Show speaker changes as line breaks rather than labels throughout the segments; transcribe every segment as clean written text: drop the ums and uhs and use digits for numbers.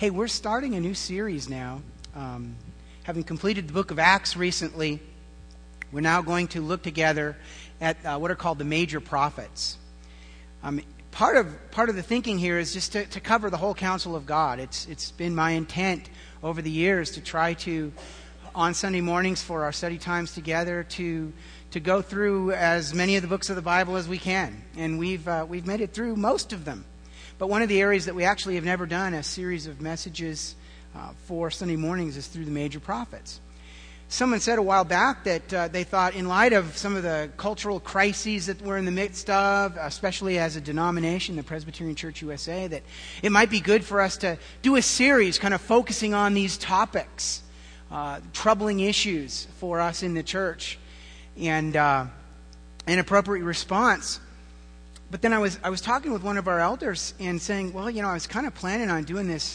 Hey, we're starting a new series now. Having completed the book of Acts recently, we're now going to look together at what are called the major prophets. Part of the thinking here is just to cover the whole counsel of God. It's been my intent over the years to try to, on Sunday mornings for our study times together, to go through as many of the books of the Bible as we can. And we've made it through most of them. But one of the areas that we actually have never done a series of messages for Sunday mornings is through the major prophets. Someone said a while back that they thought, in light of some of the cultural crises that we're in the midst of, especially as a denomination, the Presbyterian Church USA, that it might be good for us to do a series kind of focusing on these topics, troubling issues for us in the church, and an appropriate response. But then I was talking with one of our elders and saying, well, I was kind of planning on doing this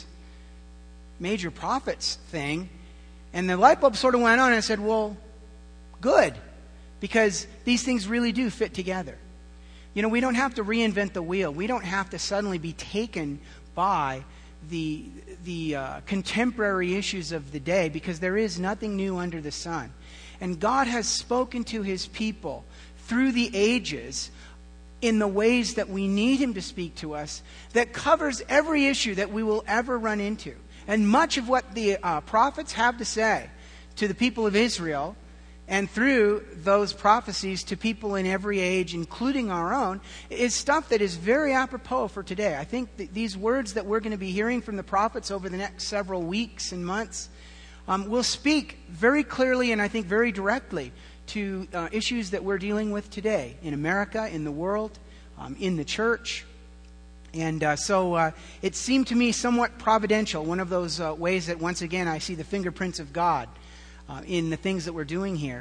major prophets thing. And the light bulb sort of went on, and I said, well, good, because these things really do fit together. We don't have to reinvent the wheel. We don't have to suddenly be taken by the contemporary issues of the day, because there is nothing new under the sun. And God has spoken to His people through the ages in the ways that we need Him to speak to us, that covers every issue that we will ever run into. And much of what the prophets have to say to the people of Israel, and through those prophecies to people in every age, including our own, is stuff that is very apropos for today. I think these words that we're going to be hearing from the prophets over the next several weeks and months will speak very clearly and I think very directly to issues that we're dealing with today in America, in the world, in the church. And so it seemed to me somewhat providential, one of those ways that once again I see the fingerprints of God in the things that we're doing here,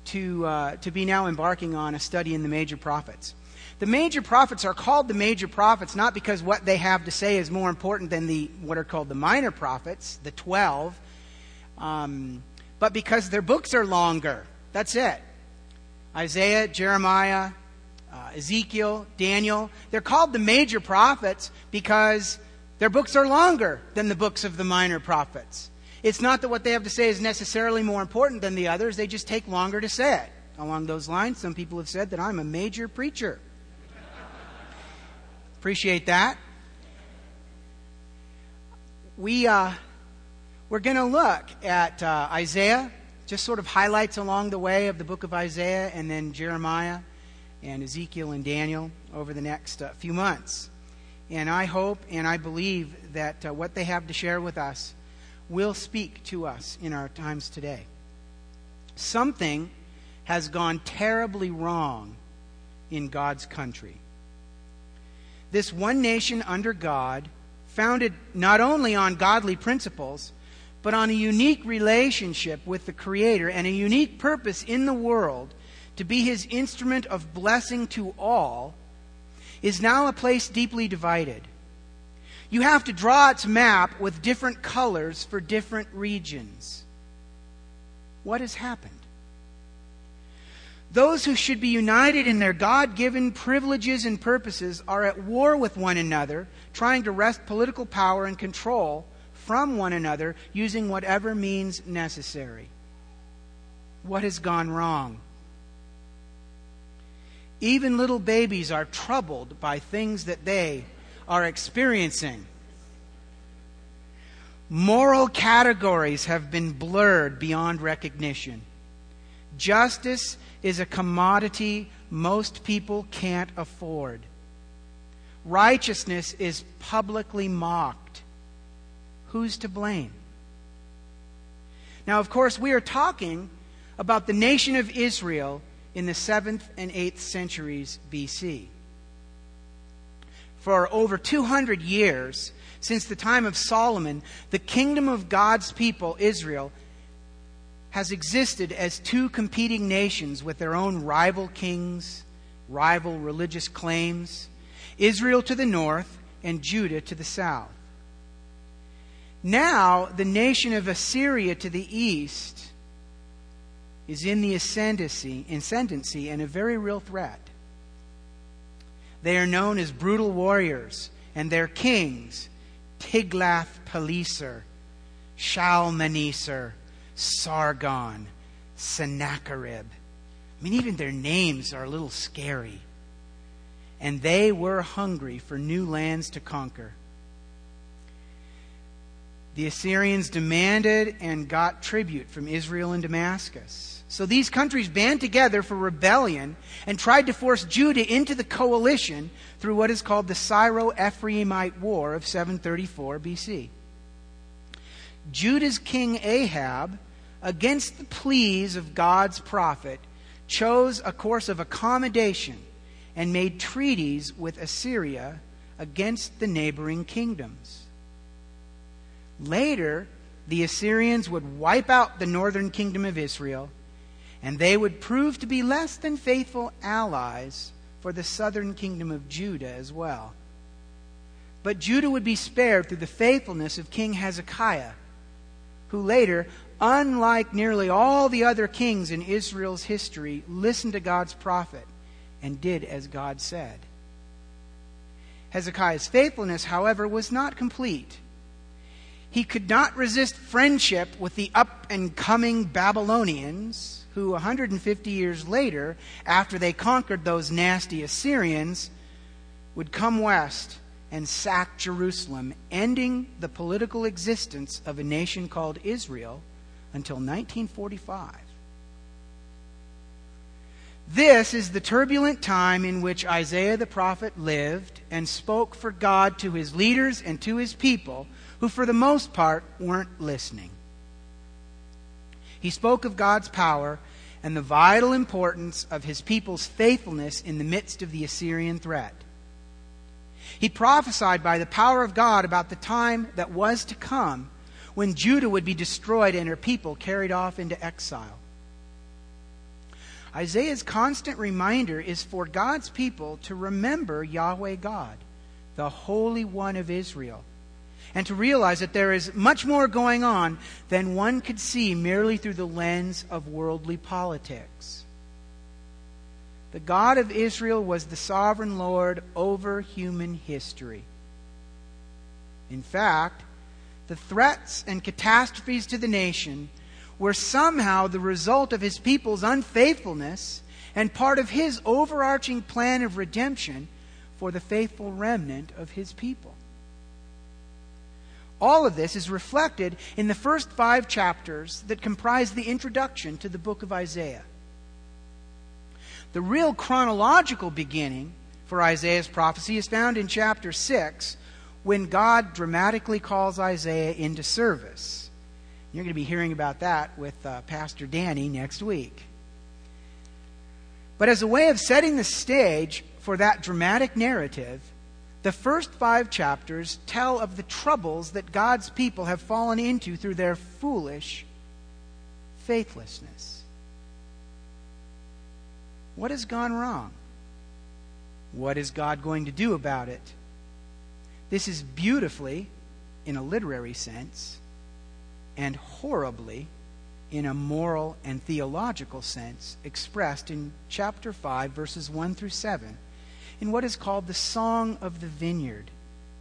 to be now embarking on a study in the major prophets. The major prophets are called the major prophets not because what they have to say is more important than what are called the minor prophets, the 12, but because their books are longer. That's it. Isaiah, Jeremiah, Ezekiel, Daniel, they're called the major prophets because their books are longer than the books of the minor prophets. It's not that what they have to say is necessarily more important than the others, they just take longer to say it. Along those lines, some people have said that I'm a major preacher. Appreciate that. We're going to look at Isaiah, just sort of highlights along the way of the book of Isaiah, and then Jeremiah and Ezekiel and Daniel over the next few months. And I hope and I believe that what they have to share with us will speak to us in our times today. Something has gone terribly wrong in God's country. This one nation under God, founded not only on godly principles, but on a unique relationship with the Creator and a unique purpose in the world to be His instrument of blessing to all, is now a place deeply divided. You have to draw its map with different colors for different regions. What has happened? Those who should be united in their God-given privileges and purposes are at war with one another, trying to wrest political power and control from one another using whatever means necessary. What has gone wrong? Even little babies are troubled by things that they are experiencing. Moral categories have been blurred beyond recognition. Justice is a commodity most people can't afford. Righteousness is publicly mocked. Who's to blame? Now, of course, we are talking about the nation of Israel in the 7th and 8th centuries BC. For over 200 years, since the time of Solomon, the kingdom of God's people, Israel, has existed as two competing nations with their own rival kings, rival religious claims, Israel to the north and Judah to the south. Now, the nation of Assyria to the east is in the ascendancy and a very real threat. They are known as brutal warriors, and their kings, Tiglath-Pileser, Shalmaneser, Sargon, Sennacherib. I mean, even their names are a little scary. And they were hungry for new lands to conquer. The Assyrians demanded and got tribute from Israel and Damascus. So these countries band together for rebellion and tried to force Judah into the coalition through what is called the Syro-Ephraimite War of 734 BC. Judah's king Ahab, against the pleas of God's prophet, chose a course of accommodation and made treaties with Assyria against the neighboring kingdoms. Later, the Assyrians would wipe out the northern kingdom of Israel, and they would prove to be less than faithful allies for the southern kingdom of Judah as well. But Judah would be spared through the faithfulness of King Hezekiah, who later, unlike nearly all the other kings in Israel's history, listened to God's prophet and did as God said. Hezekiah's faithfulness, however, was not complete. He could not resist friendship with the up-and-coming Babylonians, who 150 years later, after they conquered those nasty Assyrians, would come west and sack Jerusalem, ending the political existence of a nation called Israel until 1945. This is the turbulent time in which Isaiah the prophet lived and spoke for God to his leaders and to his people, who for the most part weren't listening. He spoke of God's power and the vital importance of his people's faithfulness in the midst of the Assyrian threat. He prophesied by the power of God about the time that was to come when Judah would be destroyed and her people carried off into exile. Isaiah's constant reminder is for God's people to remember Yahweh God, the Holy One of Israel, and to realize that there is much more going on than one could see merely through the lens of worldly politics. The God of Israel was the sovereign Lord over human history. In fact, the threats and catastrophes to the nation were somehow the result of his people's unfaithfulness and part of his overarching plan of redemption for the faithful remnant of his people. All of this is reflected in the first 5 chapters that comprise the introduction to the book of Isaiah. The real chronological beginning for Isaiah's prophecy is found in chapter 6, when God dramatically calls Isaiah into service. You're going to be hearing about that with Pastor Danny next week. But as a way of setting the stage for that dramatic narrative, the first 5 chapters tell of the troubles that God's people have fallen into through their foolish faithlessness. What has gone wrong? What is God going to do about it? This is beautifully, in a literary sense, and horribly, in a moral and theological sense, expressed in chapter 5, verses 1 through 7, in what is called the Song of the Vineyard.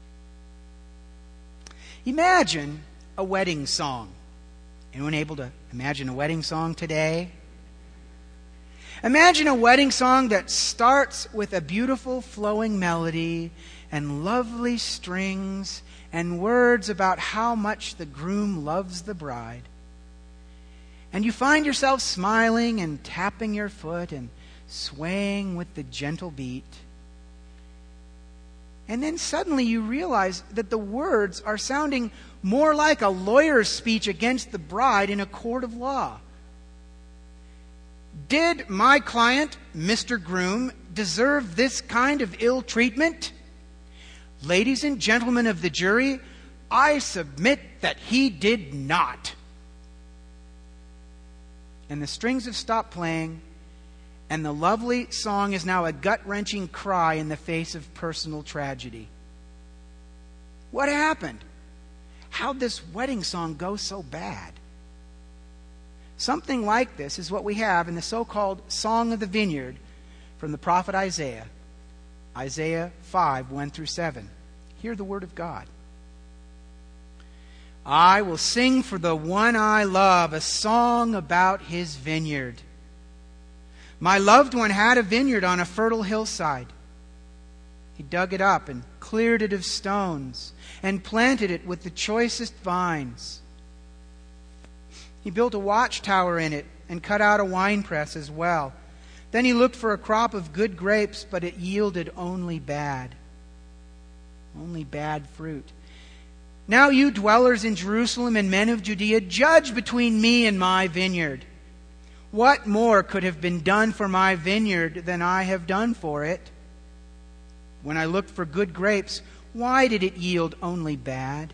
Imagine a wedding song. Anyone able to imagine a wedding song today? Imagine a wedding song that starts with a beautiful flowing melody and lovely strings and words about how much the groom loves the bride. And you find yourself smiling and tapping your foot and swaying with the gentle beat. And then suddenly you realize that the words are sounding more like a lawyer's speech against the bride in a court of law. Did my client, Mr. Groom, deserve this kind of ill treatment? Ladies and gentlemen of the jury, I submit that he did not. And the strings have stopped playing, and the lovely song is now a gut-wrenching cry in the face of personal tragedy. What happened? How'd this wedding song go so bad? Something like this is what we have in the so-called Song of the Vineyard from the prophet Isaiah. Isaiah 5, 1 through 7. Hear the word of God. I will sing for the one I love a song about his vineyard. My loved one had a vineyard on a fertile hillside. He dug it up and cleared it of stones and planted it with the choicest vines. He built a watchtower in it and cut out a winepress as well. Then he looked for a crop of good grapes, but it yielded only bad fruit. Now you dwellers in Jerusalem and men of Judea, judge between me and my vineyard. What more could have been done for my vineyard than I have done for it? When I looked for good grapes, why did it yield only bad?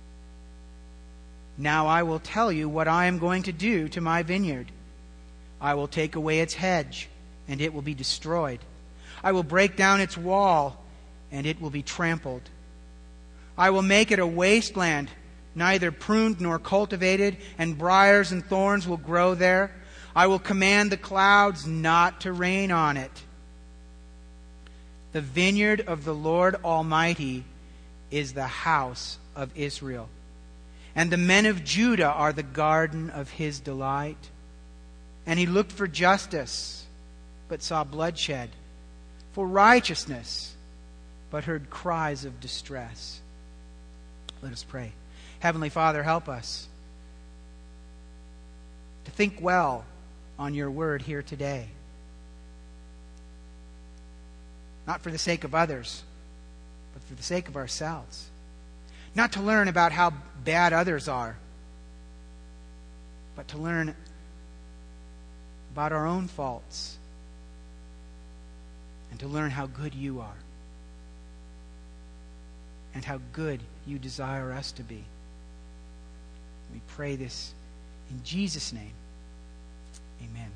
Now I will tell you what I am going to do to my vineyard. I will take away its hedge, and it will be destroyed. I will break down its wall, and it will be trampled. I will make it a wasteland, neither pruned nor cultivated, and briars and thorns will grow there. I will command the clouds not to rain on it. The vineyard of the Lord Almighty is the house of Israel, and the men of Judah are the garden of his delight. And he looked for justice, but saw bloodshed, for righteousness, but heard cries of distress. Let us pray. Heavenly Father, help us to think well on your word here today. Not for the sake of others, but for the sake of ourselves. Not to learn about how bad others are, but to learn about our own faults and to learn how good you are and how good you desire us to be. We pray this in Jesus' name. Amen.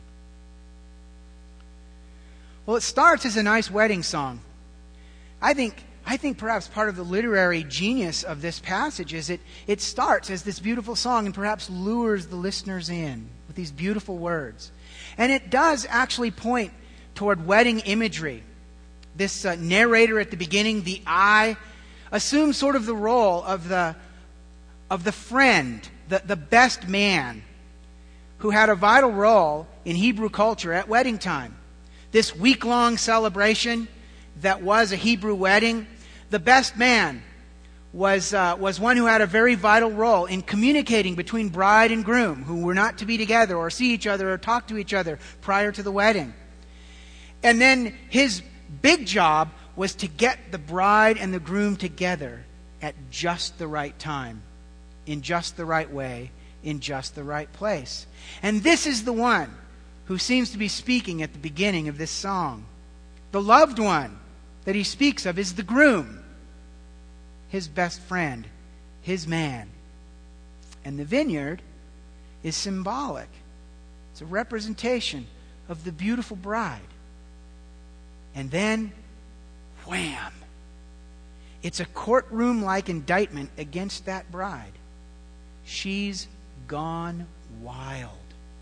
Well, it starts as a nice wedding song. I think perhaps part of the literary genius of this passage is it starts as this beautiful song and perhaps lures the listeners in with these beautiful words. And it does actually point toward wedding imagery. This narrator at the beginning, the I, assumes sort of the role of the friend, the best man, who had a vital role in Hebrew culture at wedding time. This week-long celebration that was a Hebrew wedding, the best man was one who had a very vital role in communicating between bride and groom, who were not to be together or see each other or talk to each other prior to the wedding. And then his big job was to get the bride and the groom together at just the right time, in just the right way, in just the right place. And this is the one who seems to be speaking at the beginning of this song. The loved one that he speaks of is the groom, his best friend, his man. And the vineyard is symbolic. It's a representation of the beautiful bride. And then, wham! It's a courtroom-like indictment against that bride. She's gone wild.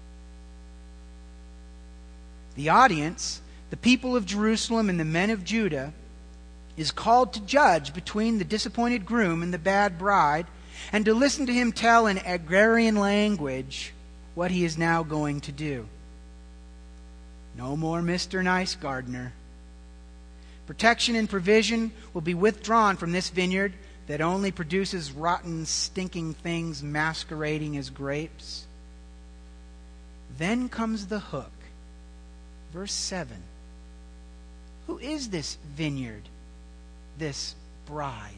The audience, the people of Jerusalem and the men of Judah, is called to judge between the disappointed groom and the bad bride, and to listen to him tell in agrarian language what he is now going to do. No more Mr. Nice Gardener. Protection and provision will be withdrawn from this vineyard that only produces rotten, stinking things masquerading as grapes. Then comes the hook. Verse 7. Who is this vineyard, this bride?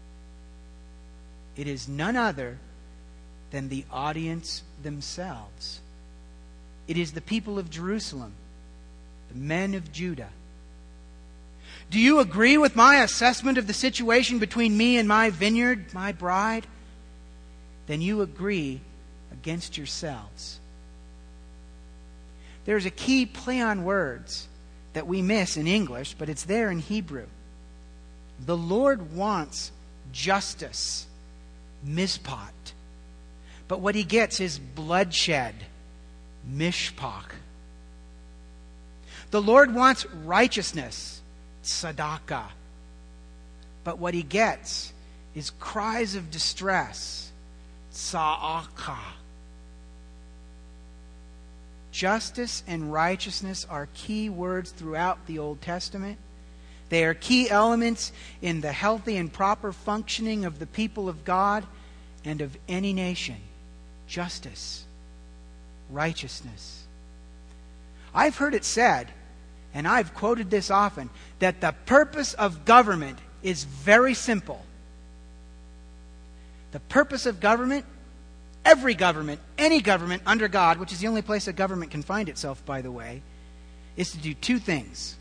It is none other than the audience themselves. It is the people of Jerusalem, the men of Judah. Do you agree with my assessment of the situation between me and my vineyard, my bride? Then you agree against yourselves. There's a key play on words that we miss in English, but it's there in Hebrew. The Lord wants justice, mishpat. But what he gets is bloodshed, mishpach. The Lord wants righteousness, tzedakah. But what he gets is cries of distress, Tza'aka. Justice and righteousness are key words throughout the Old Testament. They are key elements in the healthy and proper functioning of the people of God and of any nation. Justice, righteousness. I've heard it said, and I've quoted this often, that the purpose of government is very simple. The purpose of government, every government, any government under God, which is the only place a government can find itself, by the way, is to do two things: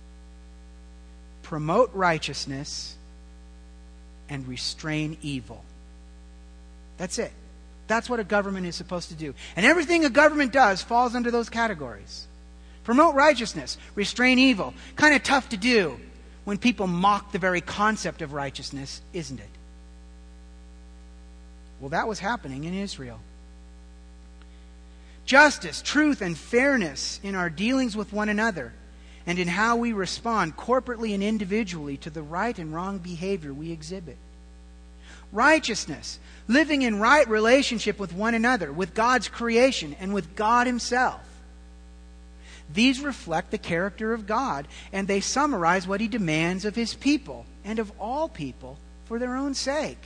promote righteousness and restrain evil. That's it. That's what a government is supposed to do. And everything a government does falls under those categories. Promote righteousness, restrain evil. Kind of tough to do when people mock the very concept of righteousness, isn't it? Well, that was happening in Israel. Justice, truth, and fairness in our dealings with one another and in how we respond corporately and individually to the right and wrong behavior we exhibit. Righteousness, living in right relationship with one another, with God's creation, and with God Himself. These reflect the character of God, and they summarize what He demands of His people, and of all people, for their own sake.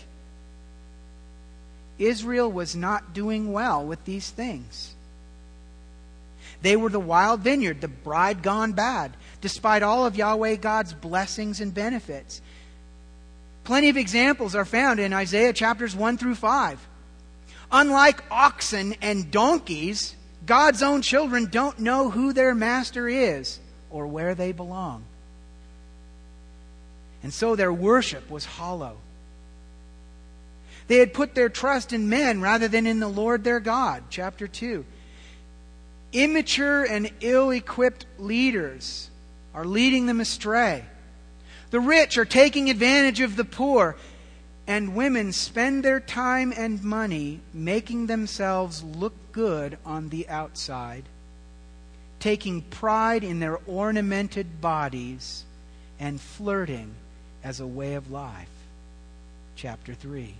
Israel was not doing well with these things. They were the wild vineyard, the bride gone bad, despite all of Yahweh God's blessings and benefits. Plenty of examples are found in Isaiah chapters 1 through 5. Unlike oxen and donkeys, God's own children don't know who their master is or where they belong. And so their worship was hollow. They had put their trust in men rather than in the Lord their God. Chapter 2. Immature and ill-equipped leaders are leading them astray. The rich are taking advantage of the poor, and women spend their time and money making themselves look good on the outside, taking pride in their ornamented bodies, and flirting as a way of life. Chapter 3.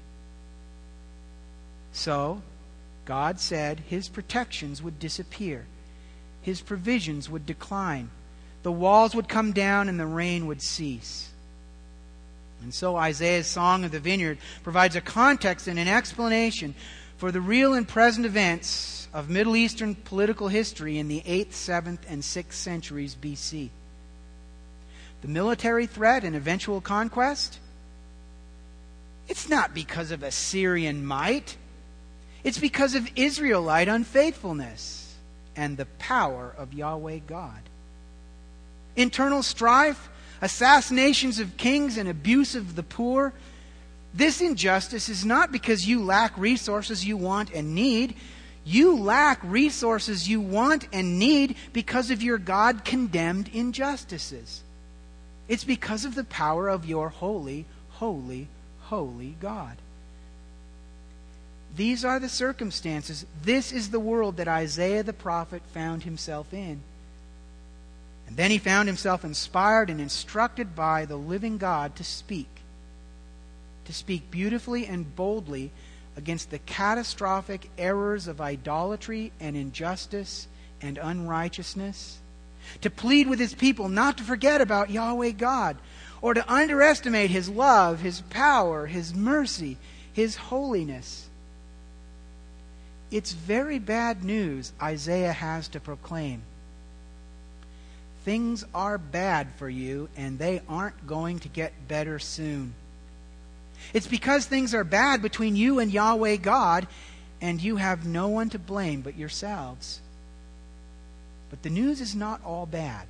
So, God said His protections would disappear. His provisions would decline. The walls would come down and the rain would cease. And so Isaiah's Song of the Vineyard provides a context and an explanation for the real and present events of Middle Eastern political history in the 8th, 7th, and 6th centuries BC. The military threat and eventual conquest? It's not because of Assyrian might. It's because of Israelite unfaithfulness and the power of Yahweh God. Internal strife, assassinations of kings, and abuse of the poor. This injustice is not because you lack resources you want and need. You lack resources you want and need because of your God-condemned injustices. It's because of the power of your holy, holy, holy God. These are the circumstances. This is the world that Isaiah the prophet found himself in. And then he found himself inspired and instructed by the living God to speak beautifully and boldly against the catastrophic errors of idolatry and injustice and unrighteousness, to plead with his people not to forget about Yahweh God, or to underestimate His love, His power, His mercy, His holiness. It's very bad news Isaiah has to proclaim. Things are bad for you, and they aren't going to get better soon. It's because things are bad between you and Yahweh God, and you have no one to blame but yourselves. But the news is not all bad.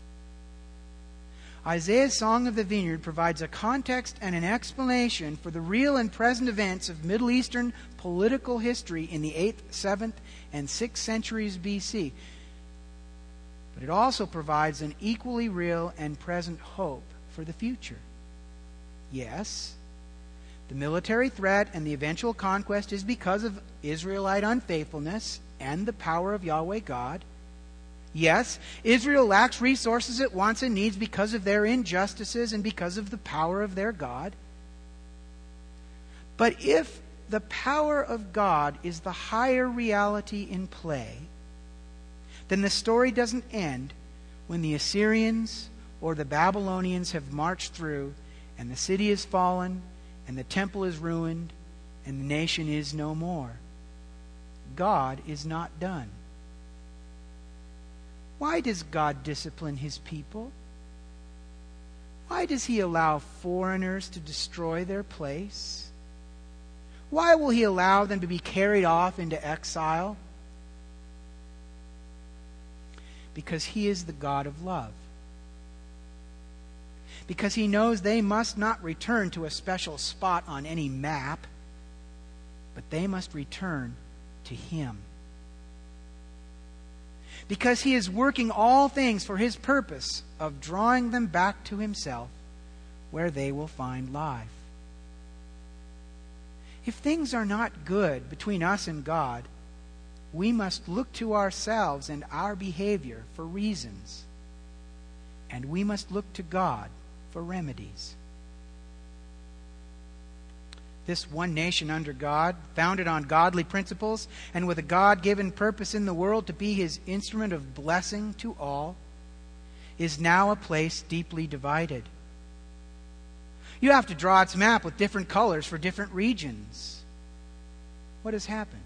Isaiah's Song of the Vineyard provides a context and an explanation for the real and present events of Middle Eastern political history in the 8th, 7th, and 6th centuries BC. But it also provides an equally real and present hope for the future. Yes, the military threat and the eventual conquest is because of Israelite unfaithfulness and the power of Yahweh God. Yes, Israel lacks resources it wants and needs because of their injustices and because of the power of their God. But if the power of God is the higher reality in play, then the story doesn't end when the Assyrians or the Babylonians have marched through and the city is fallen and the temple is ruined and the nation is no more. God is not done. Why does God discipline His people? Why does He allow foreigners to destroy their place? Why will He allow them to be carried off into exile? Because He is the God of love. Because He knows they must not return to a special spot on any map, but they must return to Him. Because He is working all things for His purpose of drawing them back to Himself, where they will find life. If things are not good between us and God, we must look to ourselves and our behavior for reasons, and we must look to God for remedies. This one nation under God, founded on godly principles and with a God-given purpose in the world to be His instrument of blessing to all, is now a place deeply divided. You have to draw its map with different colors for different regions. What has happened?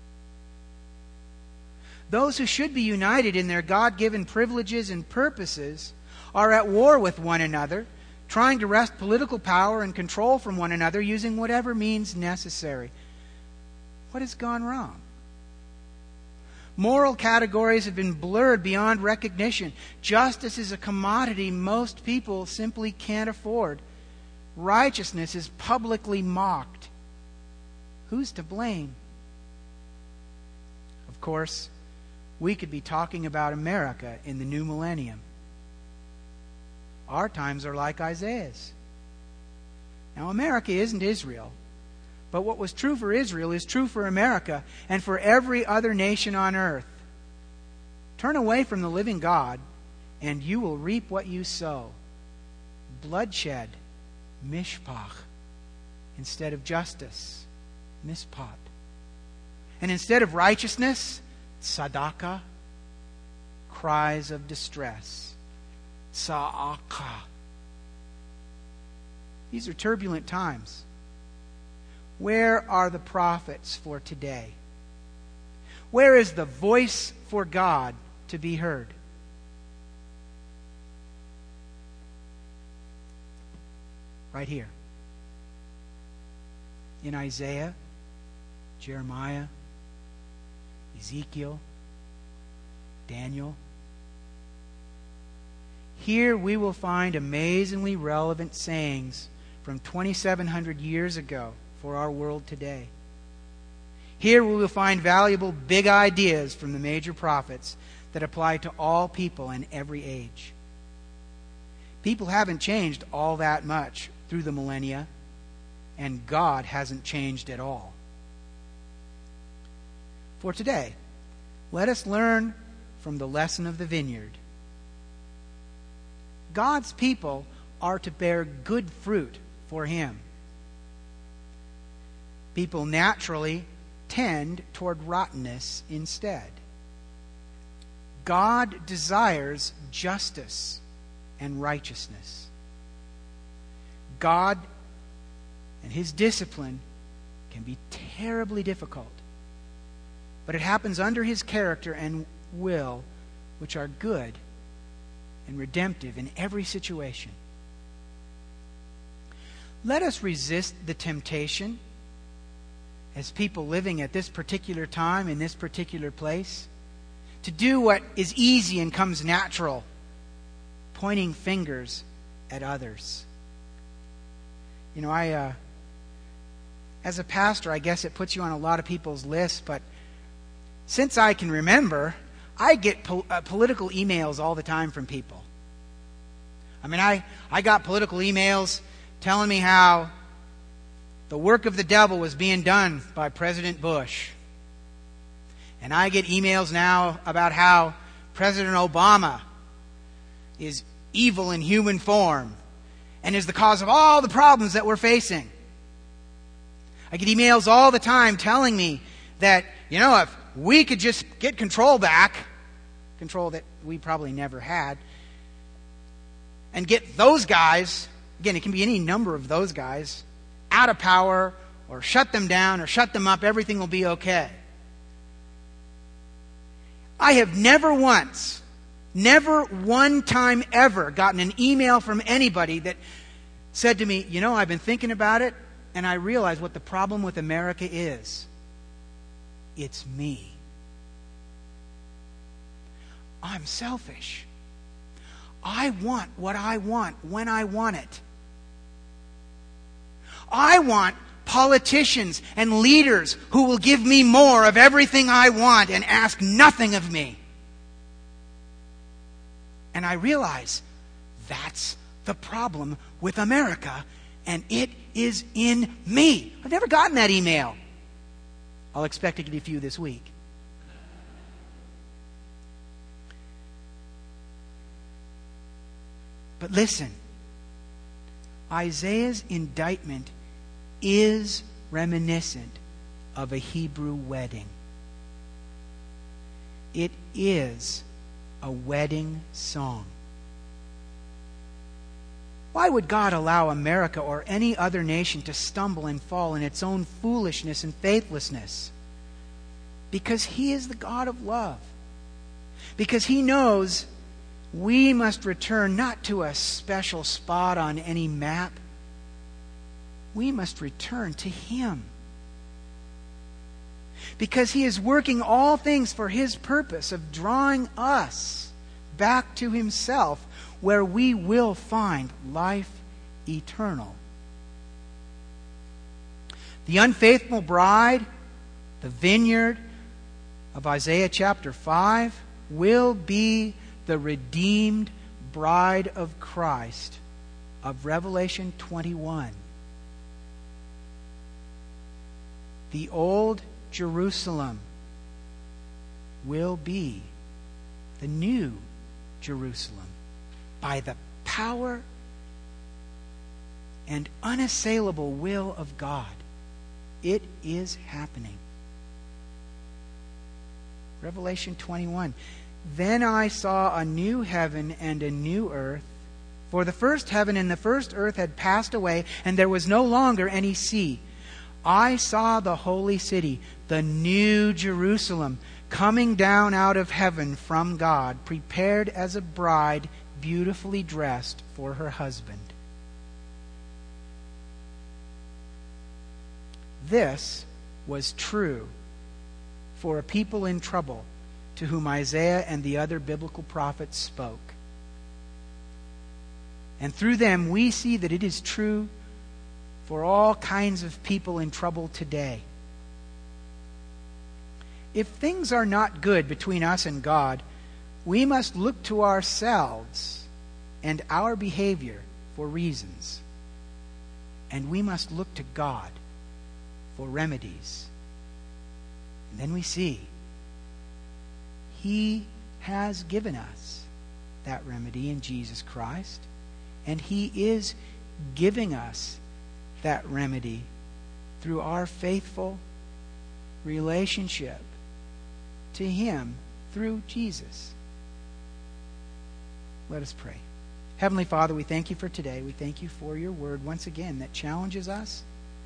Those who should be united in their God-given privileges and purposes are at war with one another, trying to wrest political power and control from one another using whatever means necessary. What has gone wrong? Moral categories have been blurred beyond recognition. Justice is a commodity most people simply can't afford. Righteousness is publicly mocked. Who's to blame? Of course, we could be talking about America in the new millennium. Our times are like Isaiah's. Now, America isn't Israel, but what was true for Israel is true for America and for every other nation on earth. Turn away from the living God, and you will reap what you sow. Bloodshed, mishpach, instead of justice, mishpat. And instead of righteousness, tzedakah, cries of distress. Sa'aka. These are turbulent times. Where are the prophets for today? Where is the voice for God to be heard? Right here. In Isaiah, Jeremiah, Ezekiel, Daniel. Here we will find amazingly relevant sayings from 2,700 years ago for our world today. Here we will find valuable big ideas from the major prophets that apply to all people in every age. People haven't changed all that much through the millennia, and God hasn't changed at all. For today, let us learn from the lesson of the vineyard. God's people are to bear good fruit for Him. People naturally tend toward rottenness instead. God desires justice and righteousness. God and His discipline can be terribly difficult, but it happens under His character and will, which are good and redemptive in every situation. Let us resist the temptation, as people living at this particular time in this particular place, to do what is easy and comes natural, pointing fingers at others. You know, as a pastor, I guess it puts you on a lot of people's lists, but since I can remember, I get political emails all the time from people. I mean, I got political emails telling me how the work of the devil was being done by President Bush. And I get emails now about how President Obama is evil in human form and is the cause of all the problems that we're facing. I get emails all the time telling me that, if we could just get control back, control that we probably never had, and get those guys, again, it can be any number of those guys, out of power, or shut them down, or shut them up, everything will be okay. I have never one time ever gotten an email from anybody that said to me, I've been thinking about it, and I realize what the problem with America is. It's me. I'm selfish. I want what I want when I want it. I want politicians and leaders who will give me more of everything I want and ask nothing of me. And I realize that's the problem with America, and it is in me. I've never gotten that email. I'll expect to get a few this week. But listen, Isaiah's indictment is reminiscent of a Hebrew wedding. It is a wedding song. Why would God allow America or any other nation to stumble and fall in its own foolishness and faithlessness? Because He is the God of love. Because He knows we must return not to a special spot on any map. We must return to Him. Because He is working all things for His purpose of drawing us back to Himself, where we will find life eternal. The unfaithful bride, the vineyard of Isaiah chapter 5, will be the redeemed bride of Christ of Revelation 21. The old Jerusalem will be the new Jerusalem by the power and unassailable will of God. It is happening. Revelation 21. Then I saw a new heaven and a new earth, for the first heaven and the first earth had passed away, and there was no longer any sea. I saw the holy city, the new Jerusalem, coming down out of heaven from God, prepared as a bride beautifully dressed for her husband. This was true for a people in trouble to whom Isaiah and the other biblical prophets spoke. And through them we see that it is true for all kinds of people in trouble today. If things are not good between us and God, we must look to ourselves and our behavior for reasons. And we must look to God for remedies. And then we see He has given us that remedy in Jesus Christ. And He is giving us that remedy through our faithful relationship to Him through Jesus. Let us pray. Heavenly Father, we thank You for today. We thank You for Your word once again that challenges us,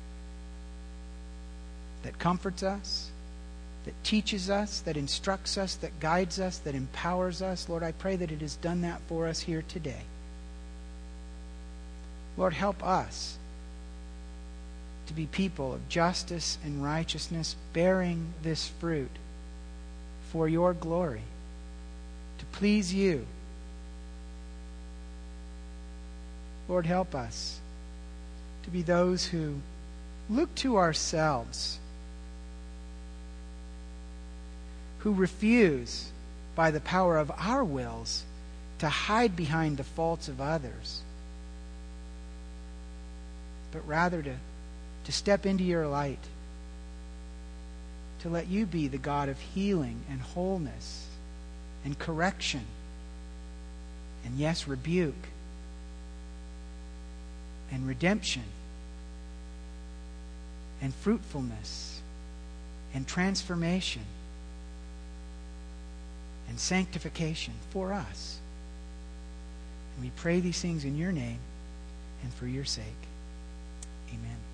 that comforts us, that teaches us, that instructs us, that guides us, that empowers us. Lord, I pray that it has done that for us here today. Lord, help us to be people of justice and righteousness, bearing this fruit for Your glory, to please You. Lord, help us to be those who look to ourselves, who refuse, by the power of our wills, to hide behind the faults of others, but rather to step into Your light, to let You be the God of healing and wholeness and correction, and yes, rebuke and redemption. and fruitfulness and transformation and sanctification for us. And we pray these things in your name and for your sake. Amen.